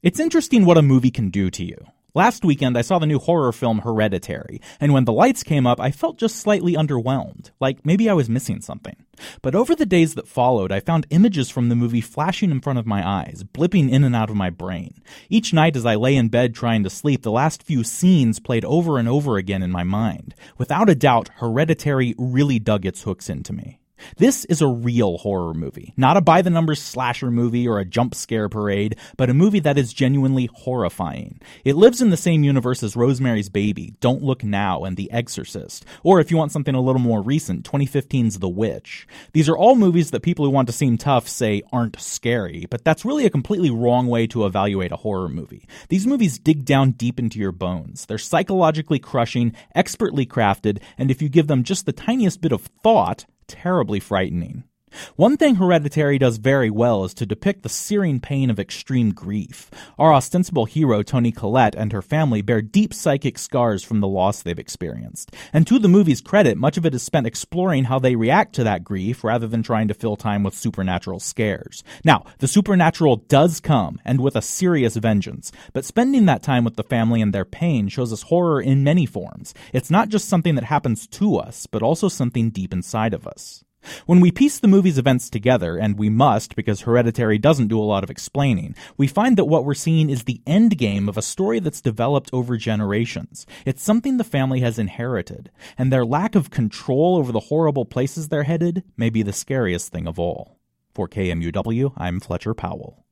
It's interesting what a movie can do to you. Last weekend, I saw the new horror film Hereditary, and when the lights came up, I felt just slightly underwhelmed, like maybe I was missing something. But over the days that followed, I found images from the movie flashing in front of my eyes, blipping in and out of my brain. Each night as I lay in bed trying to sleep, the last few scenes played over and over again in my mind. Without a doubt, Hereditary really dug its hooks into me. This is a real horror movie, not a by-the-numbers slasher movie or a jump scare parade, but a movie that is genuinely horrifying. It lives in the same universe as Rosemary's Baby, Don't Look Now, and The Exorcist, or if you want something a little more recent, 2015's The Witch. These are all movies that people who want to seem tough say aren't scary, but that's really a completely wrong way to evaluate a horror movie. These movies dig down deep into your bones. They're psychologically crushing, expertly crafted, and if you give them just the tiniest bit of thought, terribly frightening. One thing Hereditary does very well is to depict the searing pain of extreme grief. Our ostensible hero, Toni Collette, and her family bear deep psychic scars from the loss they've experienced. And to the movie's credit, much of it is spent exploring how they react to that grief rather than trying to fill time with supernatural scares. Now, the supernatural does come, and with a serious vengeance, but spending that time with the family and their pain shows us horror in many forms. It's not just something that happens to us, but also something deep inside of us. When we piece the movie's events together, and we must because Hereditary doesn't do a lot of explaining, we find that what we're seeing is the end game of a story that's developed over generations. It's something the family has inherited, and their lack of control over the horrible places they're headed may be the scariest thing of all. For KMUW, I'm Fletcher Powell.